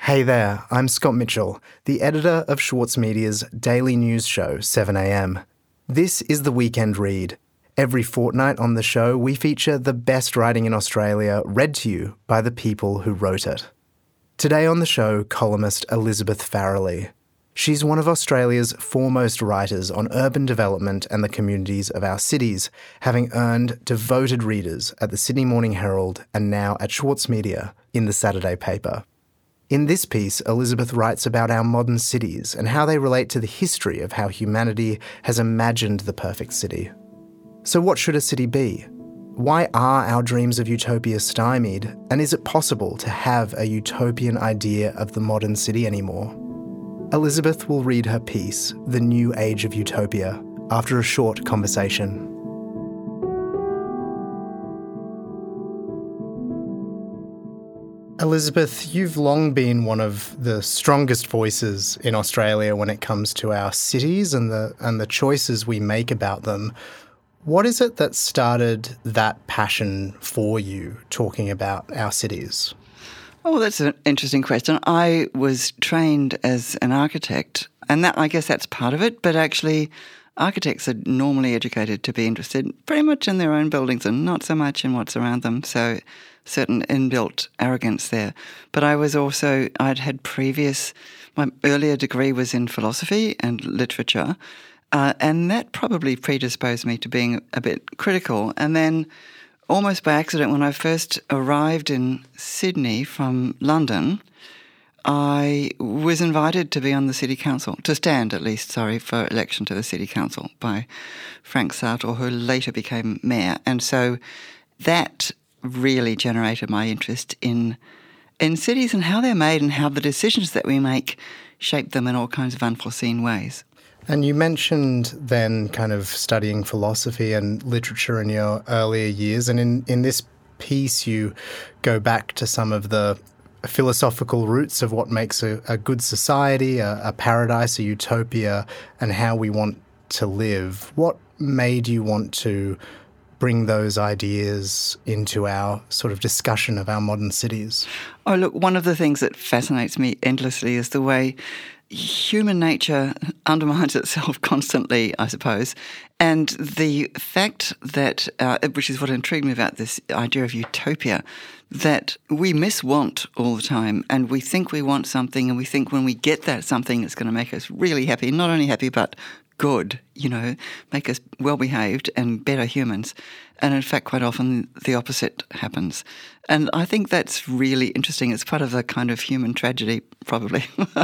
Hey there, I'm Scott Mitchell, the editor of Schwartz Media's daily news show, 7am. This is the Weekend Read. Every fortnight on the show, we feature the best writing in Australia read to you by the people who wrote it. Today on the show, columnist Elizabeth Farrelly. She's one of Australia's foremost writers on urban development and the communities of our cities, having earned devoted readers at the Sydney Morning Herald and now at Schwartz Media in the Saturday paper. In this piece, Elizabeth writes about our modern cities and how they relate to the history of how humanity has imagined the perfect city. So what should a city be? Why are our dreams of utopia stymied? And is it possible to have a utopian idea of the modern city anymore? Elizabeth will read her piece, The New Age of Utopia, after a short conversation. Elizabeth, you've long been one of the strongest voices in Australia when it comes to our cities and the choices we make about them. What is it that started that passion for you, talking about our cities? Oh, that's an interesting question. I was trained as an architect, and I guess that's part of it, but actually architects are normally educated to be interested pretty much in their own buildings and not so much in what's around them, so certain inbuilt arrogance there. But I'd had my earlier degree was in philosophy and literature, and that probably predisposed me to being a bit critical. And then almost by accident, when I first arrived in Sydney from London, I was invited to be on the City Council, to stand at least, for election to the City Council by Frank Sartor, who later became mayor. And so that really generated my interest in cities and how they're made and how the decisions that we make shape them in all kinds of unforeseen ways. And you mentioned then kind of studying philosophy and literature in your earlier years. And in this piece, you go back to some of the philosophical roots of what makes a good society, a paradise, a utopia, and how we want to live. What made you want to bring those ideas into our sort of discussion of our modern cities? Oh, look, one of the things that fascinates me endlessly is the way human nature undermines itself constantly, I suppose. And the fact that, which is what intrigued me about this idea of utopia, that we miswant all the time and we think we want something and we think when we get that something it's going to make us really happy, not only happy but good, make us well-behaved and better humans. And in fact, quite often the opposite happens. And I think that's really interesting. It's part of the kind of human tragedy, probably.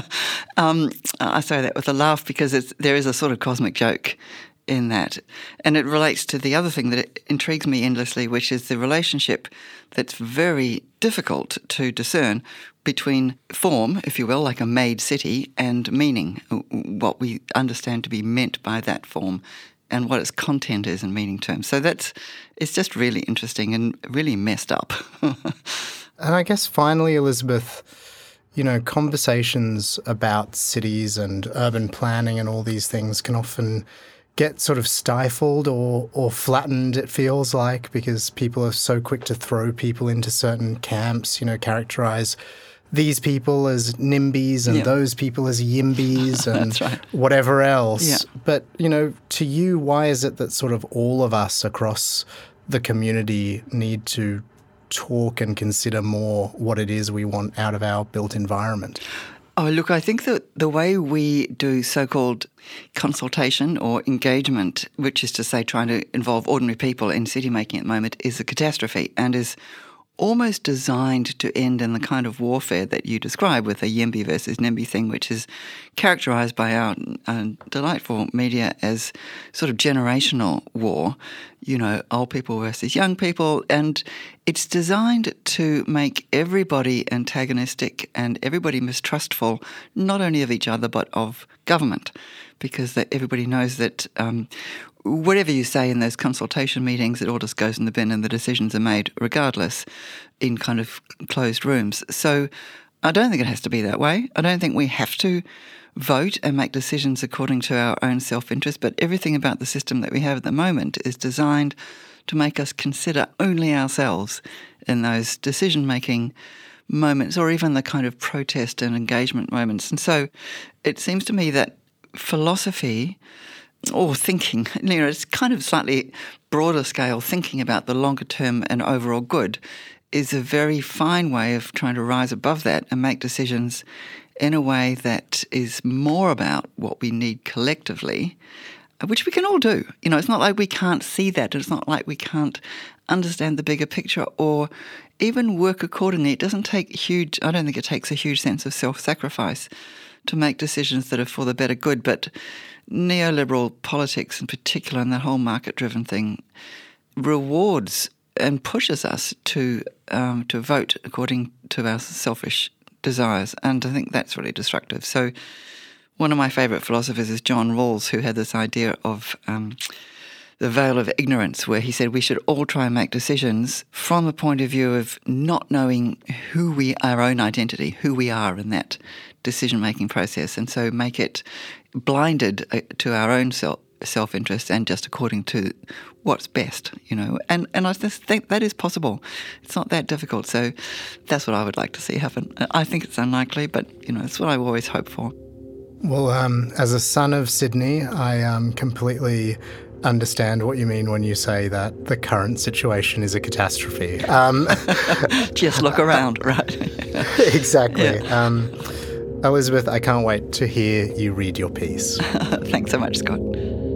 I say that with a laugh because there is a sort of cosmic joke in that. And it relates to the other thing that intrigues me endlessly, which is the relationship that's very difficult to discern between form, if you will, like a made city, and meaning, what we understand to be meant by that form and what its content is in meaning terms. So it's just really interesting and really messed up. And I guess finally, Elizabeth, conversations about cities and urban planning and all these things can often get sort of stifled or flattened, it feels like, because people are so quick to throw people into certain camps, characterize these people as NIMBYs and those people as YIMBYs and right. Whatever else. Yeah. But, to you, why is it that sort of all of us across the community need to talk and consider more what it is we want out of our built environment? Oh, look, I think that the way we do so-called consultation or engagement, which is to say trying to involve ordinary people in city making at the moment, is a catastrophe and is almost designed to end in the kind of warfare that you describe with a YIMBY versus NIMBY thing, which is characterised by our delightful media as sort of generational war, old people versus young people. And it's designed to make everybody antagonistic and everybody mistrustful, not only of each other, but of government, because everybody knows that whatever you say in those consultation meetings, it all just goes in the bin and the decisions are made regardless in kind of closed rooms. So I don't think it has to be that way. I don't think we have to vote and make decisions according to our own self-interest, but everything about the system that we have at the moment is designed to make us consider only ourselves in those decision-making moments, or even the kind of protest and engagement moments. And so it seems to me that philosophy or thinking, it's kind of slightly broader scale, thinking about the longer term and overall good is a very fine way of trying to rise above that and make decisions in a way that is more about what we need collectively, which we can all do. It's not like we can't see that. It's not like we can't understand the bigger picture or even work accordingly. It doesn't take I don't think it takes a huge sense of self-sacrifice to make decisions that are for the better good. But neoliberal politics in particular, and that whole market-driven thing, rewards and pushes us to vote according to our selfish desires. And I think that's really destructive. So one of my favourite philosophers is John Rawls, who had this idea of the veil of ignorance, where he said we should all try and make decisions from the point of view of not knowing our own identity, who we are in that decision-making process, and so make it blinded to our own self-interest and just according to what's best, And I just think that is possible. It's not that difficult. So that's what I would like to see happen. I think it's unlikely, but, it's what I always hope for. Well, as a son of Sydney, I completely understand what you mean when you say that the current situation is a catastrophe. Just look around, right? Exactly. Yeah. Elizabeth, I can't wait to hear you read your piece. Thanks so much, Scott.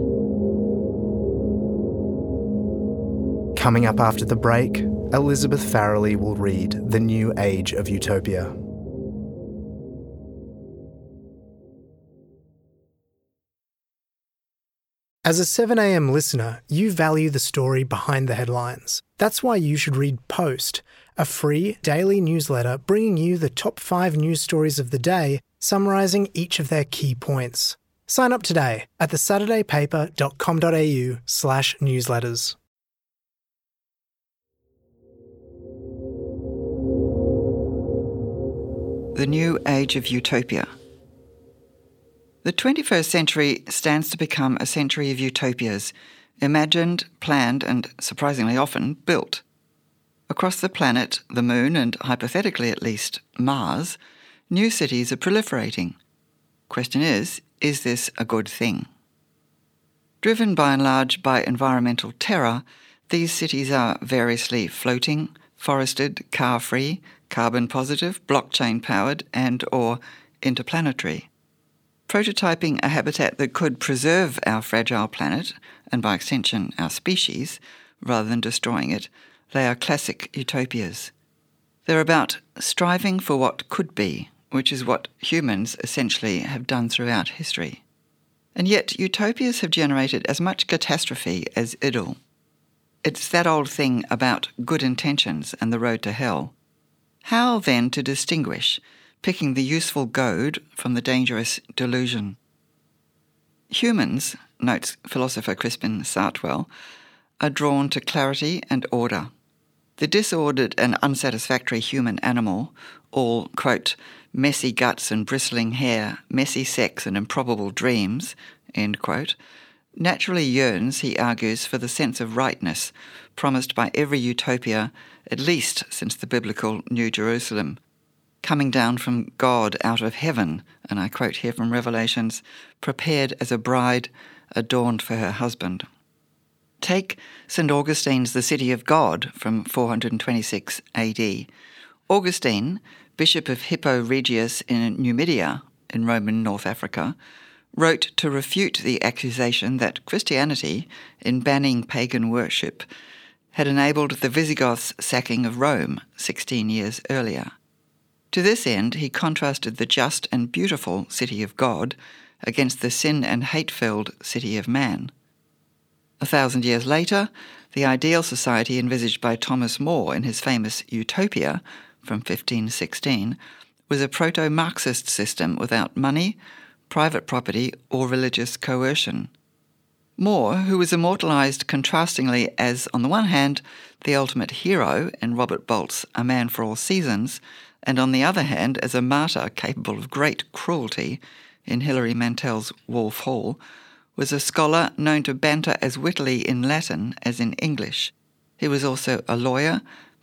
Coming up after the break, Elizabeth Farrelly will read The New Age of Utopia. As a 7am listener, you value the story behind the headlines. That's why you should read Post, a free daily newsletter bringing you the top 5 news stories of the day, summarising each of their key points. Sign up today at thesaturdaypaper.com.au/newsletters. The New Age of Utopia. The 21st century stands to become a century of utopias, imagined, planned, and surprisingly often built. Across the planet, the Moon, and hypothetically at least Mars, new cities are proliferating. Question is this a good thing? Driven by and large by environmental terror, these cities are variously floating, forested, car-free, carbon-positive, blockchain-powered, and/or interplanetary. Prototyping a habitat that could preserve our fragile planet, and by extension our species, rather than destroying it, they are classic utopias. They're about striving for what could be, which is what humans essentially have done throughout history. And yet utopias have generated as much catastrophe as idyll. It's that old thing about good intentions and the road to hell. How then to distinguish, picking the useful goad from the dangerous delusion? Humans, notes philosopher Crispin Sartwell, are drawn to clarity and order. The disordered and unsatisfactory human animal, all, quote, messy guts and bristling hair, messy sex and improbable dreams, end quote, naturally yearns, he argues, for the sense of rightness promised by every utopia, at least since the biblical New Jerusalem, coming down from God out of heaven, and I quote here from Revelations, prepared as a bride adorned for her husband. Take St. Augustine's The City of God from 426 AD. Augustine, Bishop of Hippo Regius in Numidia, in Roman North Africa, wrote to refute the accusation that Christianity, in banning pagan worship, had enabled the Visigoths' sacking of Rome 16 years earlier. To this end, he contrasted the just and beautiful city of God against the sin and hate-filled city of man. 1,000 years later, the ideal society envisaged by Thomas More in his famous Utopia from 1516 was a proto-Marxist system without money, private property, or religious coercion. More, who was immortalised contrastingly as, on the one hand, the ultimate hero in Robert Bolt's A Man for All Seasons, and on the other hand, as a martyr capable of great cruelty in Hilary Mantel's Wolf Hall, was a scholar known to banter as wittily in Latin as in English. He was also a lawyer,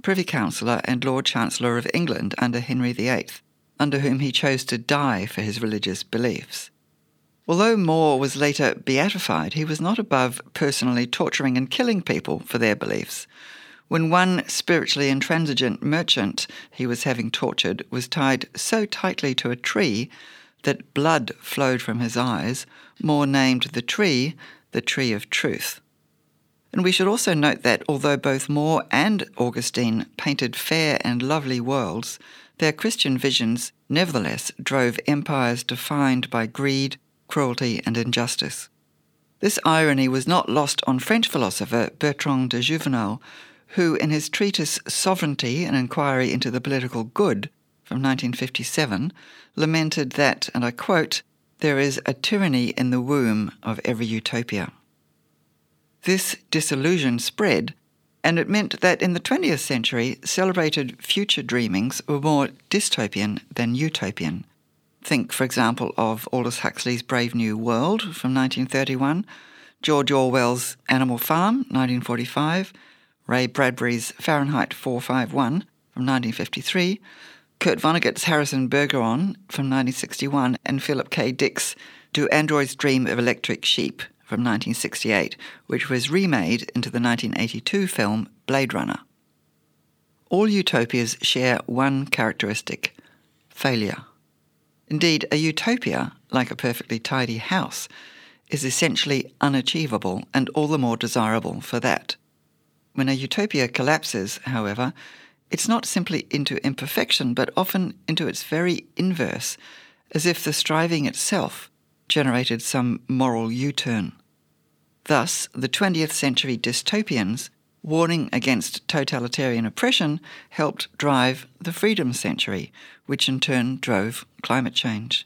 Privy Councillor and Lord Chancellor of England under Henry VIII, under whom he chose to die for his religious beliefs. Although More was later beatified, he was not above personally torturing and killing people for their beliefs. When one spiritually intransigent merchant he was having tortured was tied so tightly to a tree that blood flowed from his eyes, More named the tree of truth. And we should also note that although both More and Augustine painted fair and lovely worlds, their Christian visions nevertheless drove empires defined by greed, cruelty, and injustice. This irony was not lost on French philosopher Bertrand de Juvenal, who in his treatise Sovereignty, an Inquiry into the Political Good from 1957, lamented that, and I quote, "there is a tyranny in the womb of every utopia." This disillusion spread, and it meant that in the 20th century, celebrated future dreamings were more dystopian than utopian. Think, for example, of Aldous Huxley's Brave New World from 1931, George Orwell's Animal Farm, 1945, Ray Bradbury's Fahrenheit 451 from 1953, Kurt Vonnegut's Harrison Bergeron from 1961, and Philip K. Dick's Do Androids Dream of Electric Sheep from 1968, which was remade into the 1982 film Blade Runner. All utopias share one characteristic: failure. Indeed, a utopia, like a perfectly tidy house, is essentially unachievable and all the more desirable for that. When a utopia collapses, however, it's not simply into imperfection, but often into its very inverse, as if the striving itself generated some moral U-turn. Thus, the 20th century dystopians, warning against totalitarian oppression, helped drive the freedom century, which in turn drove climate change.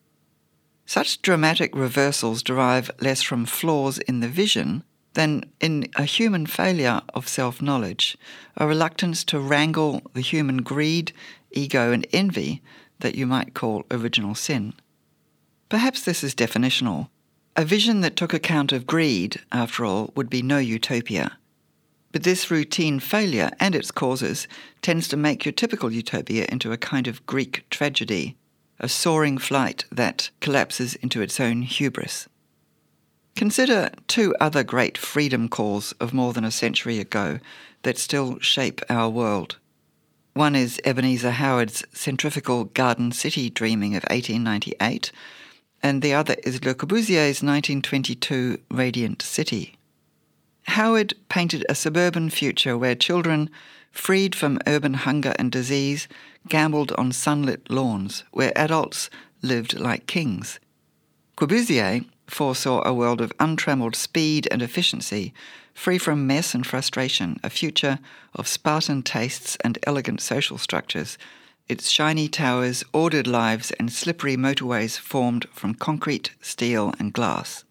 Such dramatic reversals derive less from flaws in the vision than in a human failure of self-knowledge, a reluctance to wrangle the human greed, ego, and envy that you might call original sin. Perhaps this is definitional. A vision that took account of greed, after all, would be no utopia. But this routine failure and its causes tends to make your typical utopia into a kind of Greek tragedy, a soaring flight that collapses into its own hubris. Consider two other great freedom calls of more than a century ago that still shape our world. One is Ebenezer Howard's centrifugal garden city dreaming of 1898, and the other is Le Corbusier's 1922 Radiant City. Howard painted a suburban future where children, freed from urban hunger and disease, gambled on sunlit lawns, where adults lived like kings. Corbusier foresaw a world of untrammeled speed and efficiency, free from mess and frustration, a future of Spartan tastes and elegant social structures, its shiny towers, ordered lives, and slippery motorways formed from concrete, steel, and glass.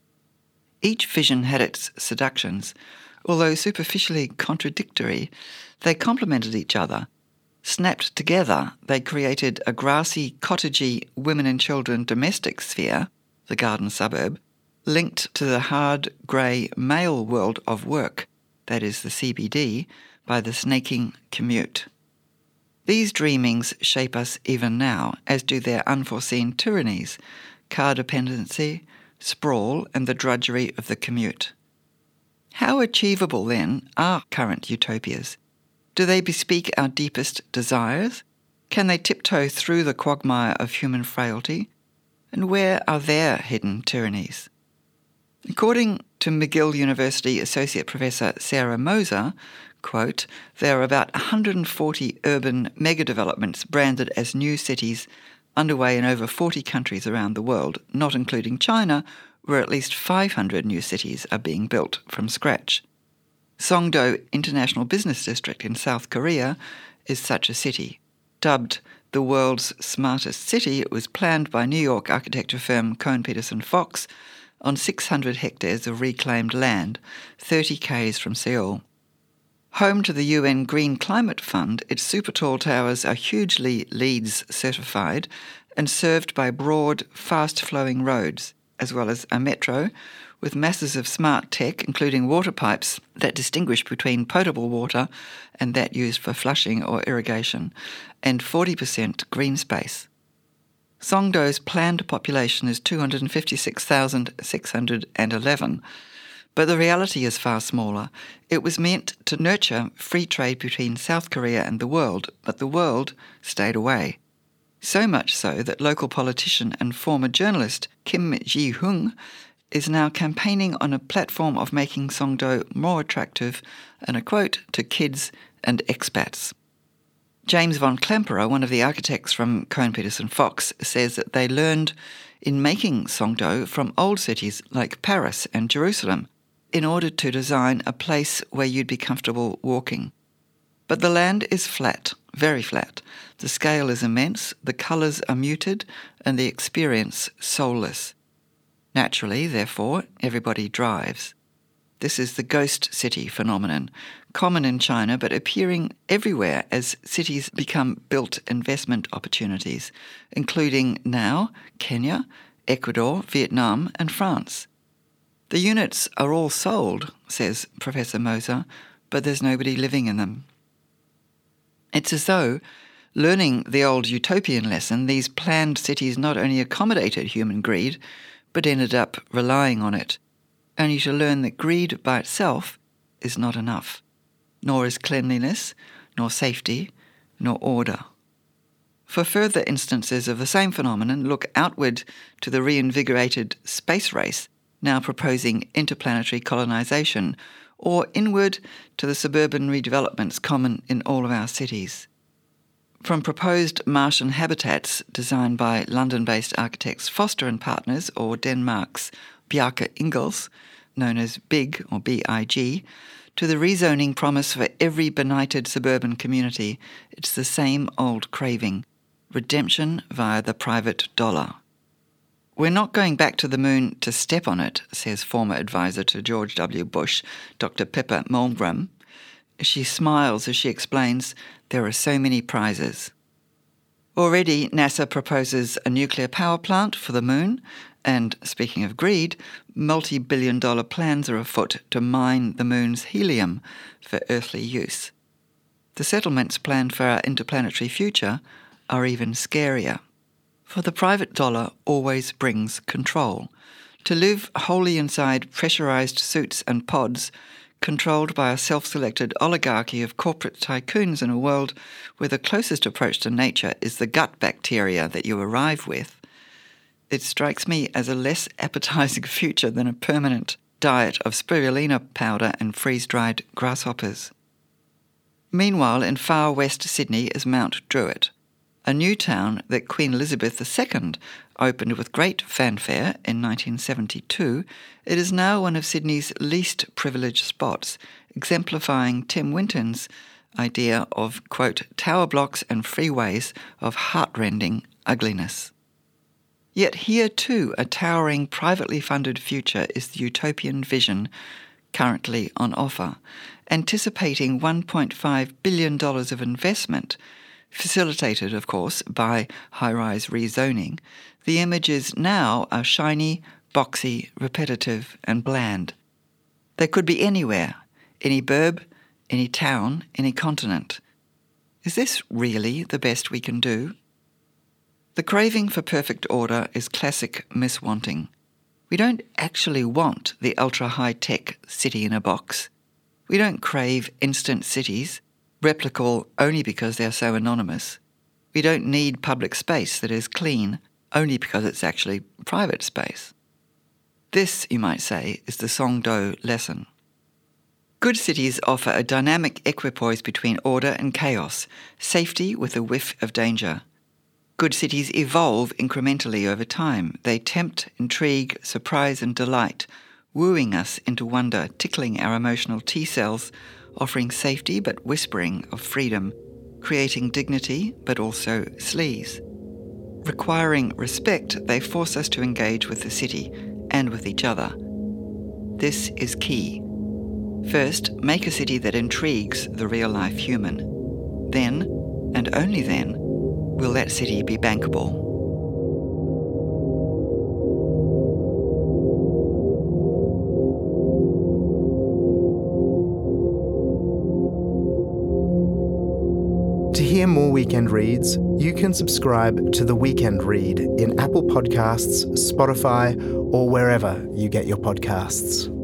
Each vision had its seductions. Although superficially contradictory, they complemented each other. Snapped together, they created a grassy, cottagey, women and children domestic sphere, the garden suburb, linked to the hard, grey, male world of work, that is the CBD, by the snaking commute. These dreamings shape us even now, as do their unforeseen tyrannies, car dependency, sprawl, and the drudgery of the commute. How achievable, then, are current utopias? Do they bespeak our deepest desires? Can they tiptoe through the quagmire of human frailty? And where are their hidden tyrannies? According to McGill University Associate Professor Sarah Moser, quote, there are about 140 urban megadevelopments branded as new cities underway in over 40 countries around the world, not including China, where at least 500 new cities are being built from scratch. Songdo International Business District in South Korea is such a city. Dubbed the world's smartest city, it was planned by New York architecture firm Cohn Peterson Fox on 600 hectares of reclaimed land, 30 k's from Seoul. Home to the UN Green Climate Fund, its super tall towers are hugely LEED certified and served by broad, fast-flowing roads, as well as a metro, with masses of smart tech, including water pipes that distinguish between potable water and that used for flushing or irrigation, and 40% green space. Songdo's planned population is 256,611, but the reality is far smaller. It was meant to nurture free trade between South Korea and the world, but the world stayed away. So much so that local politician and former journalist Kim Ji-hung is now campaigning on a platform of making Songdo more attractive, and a quote, to kids and expats. James von Klemperer, one of the architects from Cohn Peterson Fox, says that they learned in making Songdo from old cities like Paris and Jerusalem in order to design a place where you'd be comfortable walking. But the land is flat, very flat. The scale is immense, the colours are muted, and the experience soulless. Naturally, therefore, everybody drives. This is the ghost city phenomenon, common in China but appearing everywhere as cities become built investment opportunities, including now Kenya, Ecuador, Vietnam and France. The units are all sold, says Professor Moser, but there's nobody living in them. It's as though, learning the old utopian lesson, these planned cities not only accommodated human greed, but ended up relying on it, only to learn that greed by itself is not enough, nor is cleanliness, nor safety, nor order. For further instances of the same phenomenon, look outward to the reinvigorated space race, now proposing interplanetary colonization, or inward to the suburban redevelopments common in all of our cities. From proposed Martian habitats designed by London-based architects Foster and Partners, or Denmark's Bjarke Ingels, known as BIG or BIG, to the rezoning promise for every benighted suburban community, it's the same old craving: redemption via the private dollar. We're not going back to the moon to step on it, says former advisor to George W. Bush, Dr. Pippa Malmgren. She smiles as she explains, there are so many prizes. Already, NASA proposes a nuclear power plant for the moon, and, speaking of greed, multi-billion-dollar plans are afoot to mine the moon's helium for earthly use. The settlements planned for our interplanetary future are even scarier. For the private dollar always brings control. To live wholly inside pressurized suits and pods, controlled by a self-selected oligarchy of corporate tycoons in a world where the closest approach to nature is the gut bacteria that you arrive with, it strikes me as a less appetizing future than a permanent diet of spirulina powder and freeze-dried grasshoppers. Meanwhile, in far west Sydney is Mount Druitt, a new town that Queen Elizabeth II opened with great fanfare in 1972. It is now one of Sydney's least privileged spots, exemplifying Tim Winton's idea of, quote, tower blocks and freeways of heartrending ugliness. Yet here too a towering privately funded future is the utopian vision currently on offer, anticipating $1.5 billion of investment, facilitated, of course, by high-rise rezoning. The images now are shiny, boxy, repetitive, and bland. They could be anywhere, any burb, any town, any continent. Is this really the best we can do? The craving for perfect order is classic miswanting. We don't actually want the ultra-high-tech city in a box. We don't crave instant cities, replicable only because they're so anonymous. We don't need public space that is clean only because it's actually private space. This, you might say, is the Songdo lesson. Good cities offer a dynamic equipoise between order and chaos, safety with a whiff of danger. Good cities evolve incrementally over time. They tempt, intrigue, surprise and delight, wooing us into wonder, tickling our emotional T-cells, offering safety but whispering of freedom, creating dignity but also sleaze. Requiring respect, they force us to engage with the city and with each other. This is key. First, make a city that intrigues the real-life human. Then, and only then, will that city be bankable. hear more Weekend Reads, you can subscribe to The Weekend Read in Apple Podcasts, Spotify, or wherever you get your podcasts.